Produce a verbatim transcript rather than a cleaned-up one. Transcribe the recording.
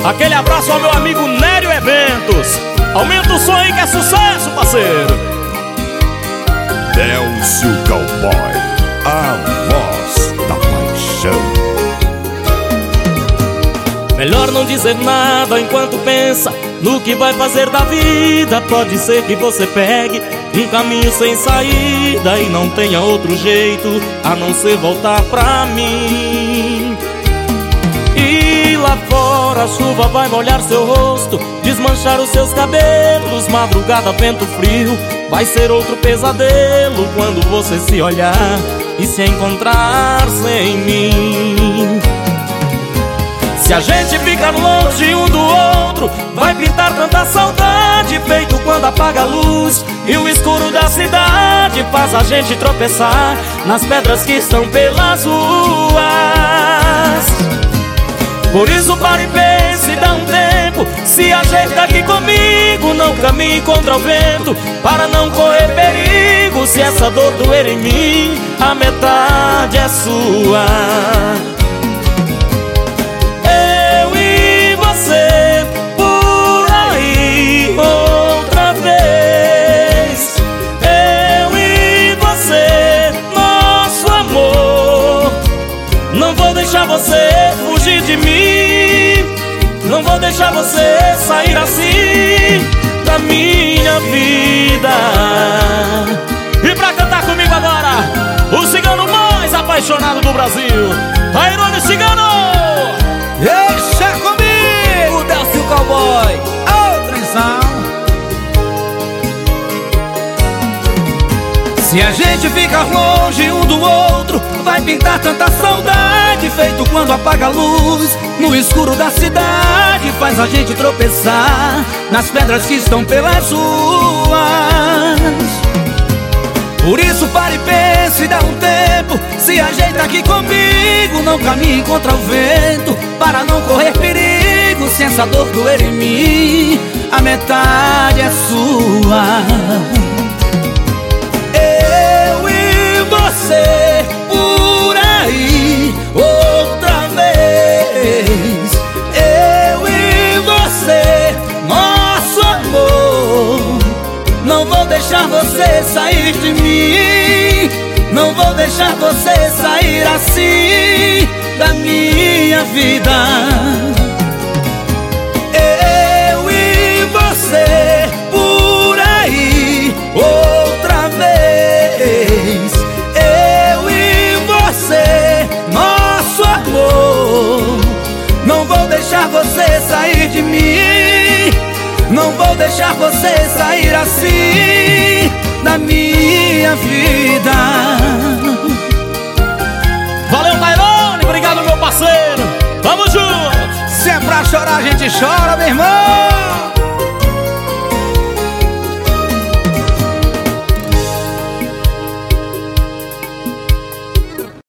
Aquele abraço ao meu amigo Nério Eventos. Aumenta o som aí que é sucesso, parceiro. Delcio Cowboy, a voz da paixão. Melhor não dizer nada enquanto pensa no que vai fazer da vida. Pode ser que você pegue um caminho sem saída e não tenha outro jeito a não ser voltar pra mim. E lá fora a chuva vai molhar seu rosto, desmanchar os seus cabelos. Madrugada, vento frio, vai ser outro pesadelo quando você se olhar e se encontrar sem mim. Se a gente ficar longe um do outro, vai pintar tanta saudade, feito quando apaga a luz e o escuro da cidade faz a gente tropeçar nas pedras que estão pelas ruas. Por isso pare e pense, dá um tempo, se ajeita aqui comigo, não caminhe contra o vento, para não correr perigo. Se essa dor doer em mim, a metade é sua. Eu e você, por aí outra vez. Eu e você, nosso amor. Não vou deixar você fugir de mim, não vou deixar você sair assim da minha vida. E pra cantar comigo agora, o cigano mais apaixonado do Brasil, Tairone Cigano. Deixa comigo, Delcio Cowboy, outra visão. Se a gente ficar longe um do outro, vai pintar tanta saudade, feito quando apaga a luz no escuro da cidade, faz a gente tropeçar nas pedras que estão pelas ruas. Por isso pare e pense, dá um tempo, se ajeita aqui comigo, não caminhe contra o vento, para não correr perigo. Se essa dor doer em mim, a metade é sua. Você por aí outra vez. Eu e você, nosso amor. Não vou deixar você sair de mim, não vou deixar você sair assim da minha vida. Eu e você por aí outra vez. Nosso amor, não vou deixar você sair de mim, não vou deixar você sair assim da minha vida. Valeu, Tairone, obrigado, meu parceiro. Tamo junto. Se é pra chorar, a gente chora, meu irmão.